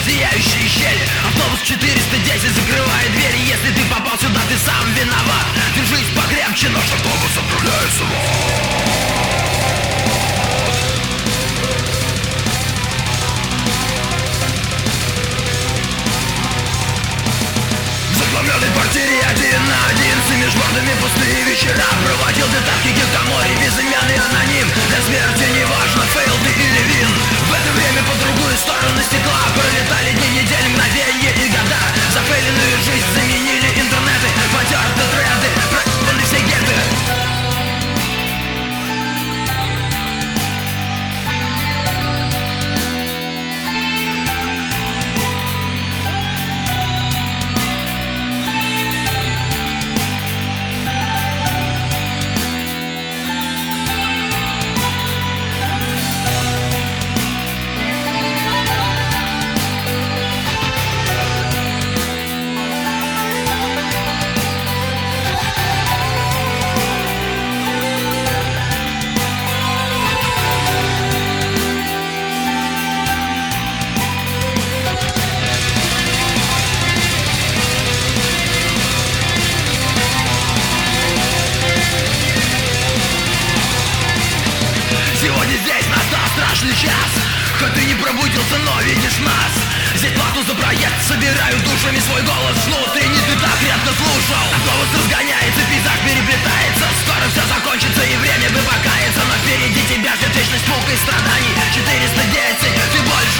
зияющие щели. Автобус 410 закрывает двери. Если ты попал сюда, ты сам виноват. Держись покрепче, наш автобус отправляется в ад. В захламленной квартире один на один с между бортами пустые вечера. Проводил ты тапки гикомори, безымянный аноним. Для смерти не важно, фейл ты или вин. В это время по другую сторону стекла пролетали дни, недели, мгновенья и года. Зафейленную жизнь заменили интернеты, потерты тренды, проебаны все геты. Сегодня здесь настал страшный час. Хоть ты не пробудился, но видишь нас. Здесь плату за проезд собирают душами, свой голос внутренний ты так редко слушал. Автобус разгоняется, пейзаж переплетается. Скоро все закончится и время бы покаяться. Но впереди тебя ждет вечность мук и страданий. 410, ты больше